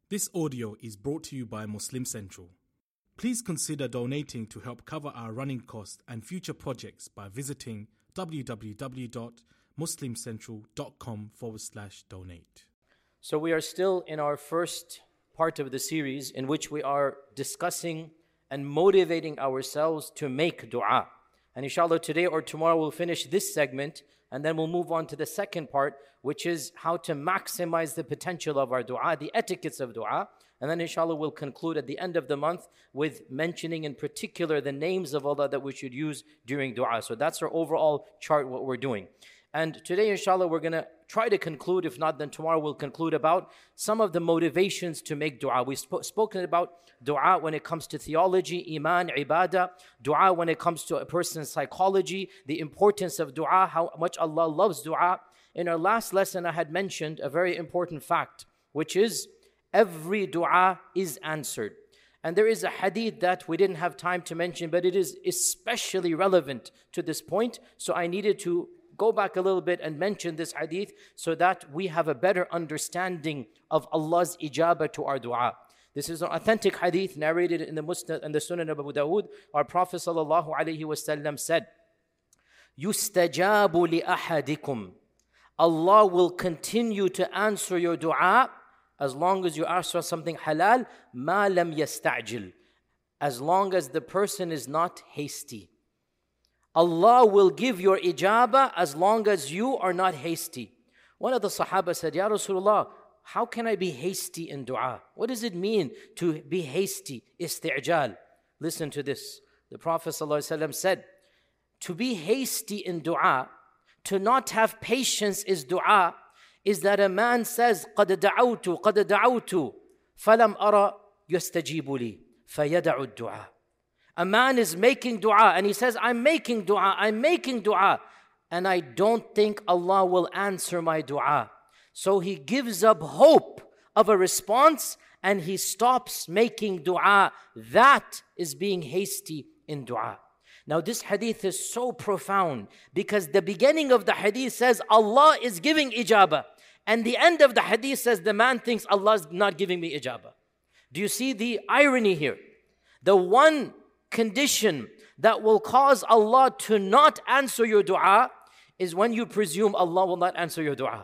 This audio is brought to you by Muslim Central. Please consider donating to help cover our running costs and future projects by visiting www.muslimcentral.com/donate. So we are still in our first part of the series in which we are discussing and motivating ourselves to make dua. And inshallah today or tomorrow we'll finish this segment and then we'll move on to the second part, which is how to maximize the potential of our dua, the etiquettes of dua. And then inshallah we'll conclude at the end of the month with mentioning in particular the names of Allah that we should use during dua. So that's our overall chart, what we're doing. And today inshallah we're going to try to conclude, if not then tomorrow we'll conclude about some of the motivations to make dua. We've spoken about dua when it comes to theology, iman, ibadah, dua when it comes to a person's psychology, the importance of dua, how much Allah loves dua. In our last lesson I had mentioned a very important fact, which is every dua is answered. And there is a hadith that we didn't have time to mention, but it is especially relevant to this point. So I needed to go back a little bit and mention this hadith so that we have a better understanding of Allah's ijabah to our dua. This is an authentic hadith narrated in the Musnad and the Sunan of Abu Dawood. Our Prophet sallallahu alaihi wasallam said, "Yustajabu li ahadikum." Allah will continue to answer your dua as long as you ask for something halal, ma lam yasta'jil, as long as the person is not hasty. Allah will give your ijabah as long as you are not hasty. One of the Sahaba said, Ya Rasulullah, how can I be hasty in dua? What does it mean to be hasty? Isti'jal. Listen to this. The Prophet ﷺ said, to be hasty in dua, to not have patience is dua, is that a man says, قَدْ دَعَوْتُ فَلَمْ أَرَى يَسْتَجِيبُ لِي فَيَدَعُ الدُّعَى. A man is making dua and he says, I'm making dua, and I don't think Allah will answer my dua. So he gives up hope of a response and he stops making dua. That is being hasty in dua. Now this hadith is so profound because the beginning of the hadith says Allah is giving ijabah. And the end of the hadith says the man thinks Allah is not giving me ijabah. Do you see the irony here? The one condition that will cause Allah to not answer your dua is when you presume Allah will not answer your dua.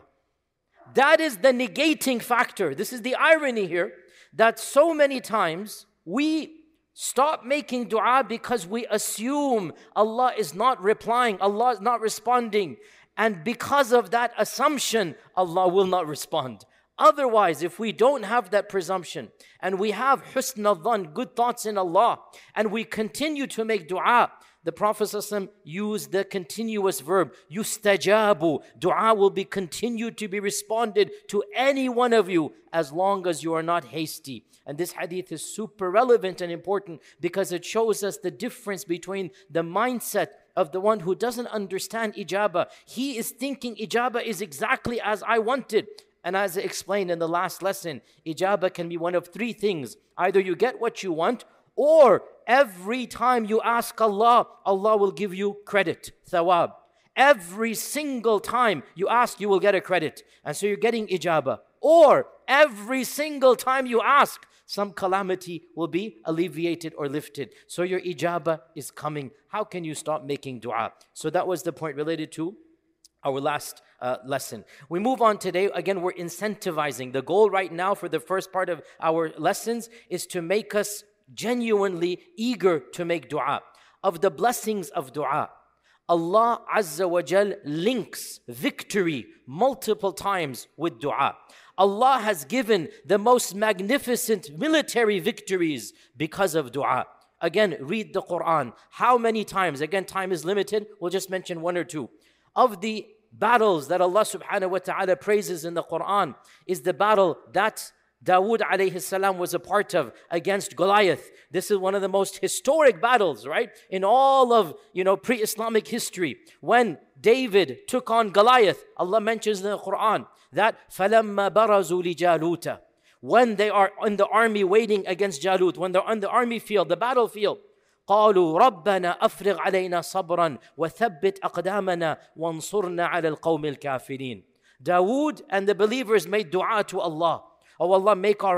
That is the negating factor. This is the irony here, that so many times we stop making dua because we assume Allah is not replying, Allah is not responding. And because of that assumption, Allah will not respond. Otherwise, if we don't have that presumption and we have husn al-dhan, good thoughts in Allah, and we continue to make dua, the Prophet ﷺ used the continuous verb, yustajabu. Dua will be continued to be responded to any one of you as long as you are not hasty. And this hadith is super relevant and important because it shows us the difference between the mindset of the one who doesn't understand ijabah. He is thinking ijabah is exactly as I wanted. And as I explained in the last lesson, ijabah can be one of three things. Either you get what you want, or every time you ask Allah, Allah will give you credit, thawab. Every single time you ask, you will get a credit. And so you're getting ijabah. Or every single time you ask, some calamity will be alleviated or lifted. So your ijabah is coming. How can you stop making dua? So that was the point related to our last lesson. We move on today. Again, we're incentivizing. The goal right now for the first part of our lessons is to make us genuinely eager to make dua. Of the blessings of dua, Allah Azza wa Jal links victory multiple times with dua. Allah has given the most magnificent military victories because of dua. Again, read the Quran. How many times? Again, time is limited. We'll just mention one or two. Of the battles that Allah subhanahu wa ta'ala praises in the Quran is the battle that Dawood alayhi salam was a part of against Goliath. This is one of the most historic battles, right? In all of, pre-Islamic history. When David took on Goliath, Allah mentions in the Quran that فَلَمَّا بَرَزُوا لِجَالُوتَ, when they are in the army waiting against Jalut, when they're on the army field, the battlefield, قالوا ربنا أفرغ علينا صبرا وثبت أقدامنا وانصرنا على القوم الكافرين. Dawood and the believers made dua to Allah. Oh Allah, make our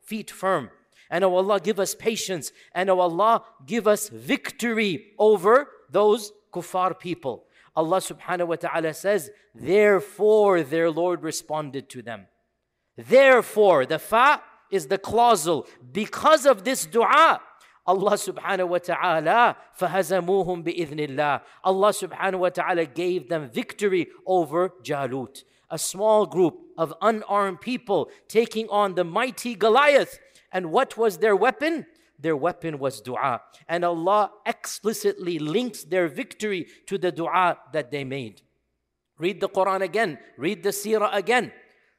feet firm. And oh Allah, give us patience. And oh Allah, give us victory over those kuffar people. Allah subhanahu wa ta'ala says, therefore their Lord responded to them. Therefore, the fa is the clausal. Because of this dua, Allah subhanahu wa ta'ala, فَهَزَمُوهُمْ بِإِذْنِ اللَّهِ. Allah subhanahu wa ta'ala gave them victory over Jalut. A small group of unarmed people taking on the mighty Goliath. And what was their weapon? Their weapon was dua. And Allah explicitly links their victory to the dua that they made. Read the Quran again. Read the seerah again.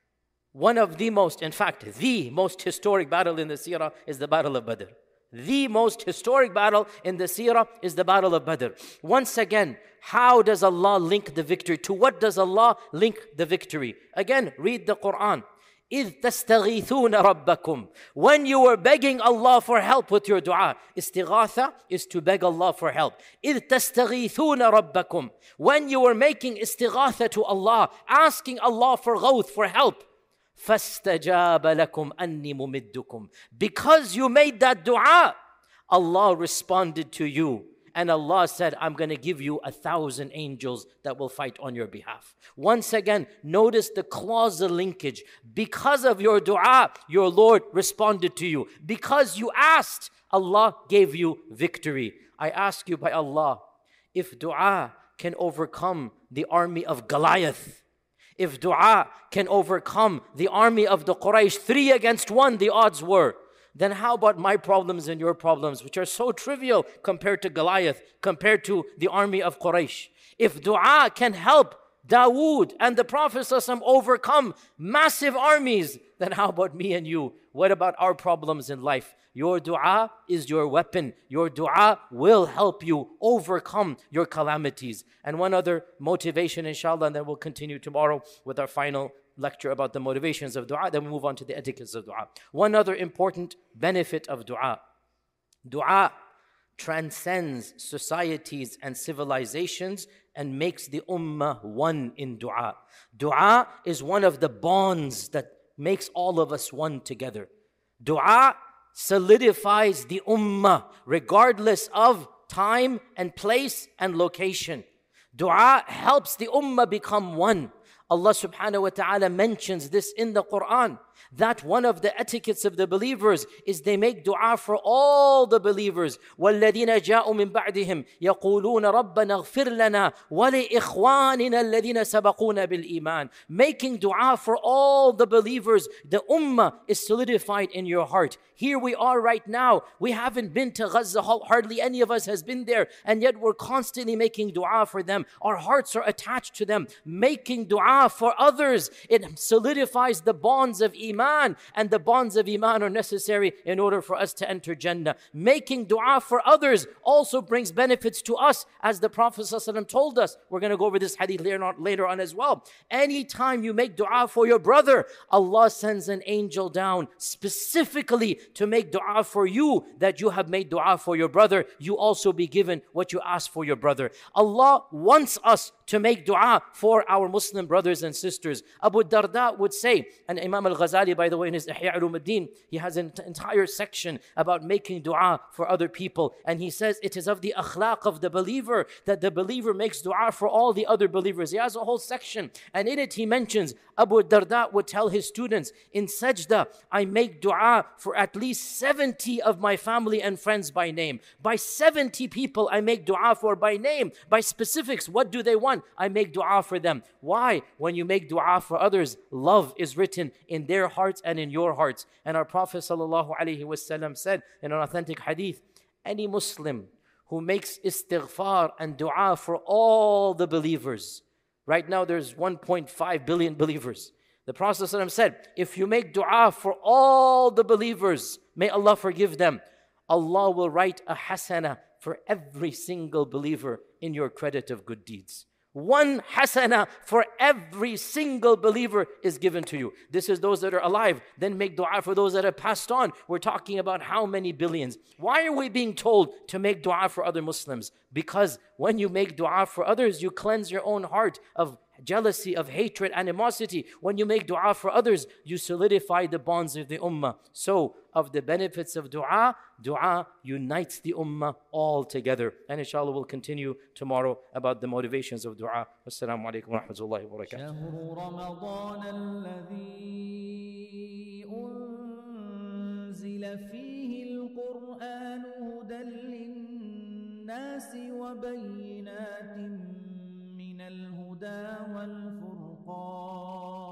One of the most, in fact, the most historic battle in the seerah is the Battle of Badr. The most historic battle in the seerah is the Battle of Badr. Once again, how does Allah link the victory? To what does Allah link the victory? Again, read the Quran. إِذْ تَسْتَغِيثُونَ رَبَّكُمْ. When you were begging Allah for help with your dua. Istighatha is to beg Allah for help. إِذْ تَسْتَغِيثُونَ رَبَّكُمْ. When you were making istighatha to Allah, asking Allah for ghawth, for help. فَاسْتَجَابَ لَكُمْ أَنِّي مُمِدُّكُمْ. Because you made that dua, Allah responded to you. And Allah said, I'm going to give you 1,000 angels that will fight on your behalf. Once again, notice the causal linkage. Because of your dua, your Lord responded to you. Because you asked, Allah gave you victory. I ask you by Allah, if dua can overcome the army of Goliath, if dua can overcome the army of the Quraysh, 3 against 1 the odds were, then how about my problems and your problems, which are so trivial compared to Goliath, compared to the army of Quraysh? If dua can help Dawood and the Prophet ﷺ overcome massive armies, then how about me and you? What about our problems in life? Your dua is your weapon. Your dua will help you overcome your calamities. And one other motivation, inshallah, and then we'll continue tomorrow with our final lecture about the motivations of dua. Then we move on to the etiquettes of dua. One other important benefit of dua. Dua transcends societies and civilizations and makes the ummah one in dua. Dua is one of the bonds that makes all of us one together. Dua solidifies the ummah regardless of time and place and location. Dua helps the ummah become one. Allah subhanahu wa ta'ala mentions this in the Quran, that one of the etiquettes of the believers is they make dua for all the believers. وَالَّذِينَ جَاءُوا مِن بَعْدِهِمْ يَقُولُونَ رَبَّنَا اغْفِرْ لَنَا وَلِإِخْوَانِنَا الَّذِينَ سَبَقُونَ بِالْإِيمَانِ. Making dua for all the believers, the ummah is solidified in your heart. Here we are right now. We haven't been to Gaza, hardly any of us has been there, and yet we're constantly making dua for them. Our hearts are attached to them. Making dua for others, it solidifies the bonds of Iman, and the bonds of Iman are necessary in order for us to enter Jannah. Making dua for others also brings benefits to us, as the Prophet ﷺ told us. We're going to go over this hadith later on as well. Anytime you make dua for your brother, Allah sends an angel down specifically to make dua for you, that you have made dua for your brother. You also be given what you ask for your brother. Allah wants us to make dua for our Muslim brothers and sisters. Abu Darda would say, and Imam al-Ghazali, by the way, in his Ihya Ulumuddin, he has an entire section about making dua for other people. And he says it is of the akhlaq of the believer that the believer makes dua for all the other believers. He has a whole section. And in it he mentions, Abu Darda would tell his students, in sajda, I make dua for at least 70 of my family and friends by name. By 70 people I make dua for by name, by specifics. What do they want? I make dua for them. Why? When you make dua for others, love is written in their hearts and in your hearts. And our Prophet ﷺ said in an authentic hadith, any Muslim who makes istighfar and dua for all the believers. Right now there's 1.5 billion believers. The Prophet ﷺ said, if you make dua for all the believers, may Allah forgive them. Allah will write a hasana for every single believer in your credit of good deeds. 1 hasana for every single believer is given to you. This is those that are alive. Then make dua for those that have passed on. We're talking about how many billions. Why are we being told to make dua for other Muslims? Because when you make dua for others, you cleanse your own heart of jealousy, of hatred, animosity. When you make dua for others, you solidify the bonds of the ummah. So, of the benefits of dua, dua unites the ummah all together. And inshallah, we'll continue tomorrow about the motivations of dua. Assalamu alaikum wa rahmatullahi wa barakatuh. أنزل فيه القرآن هدى للناس وبينات من الهدى والفرقان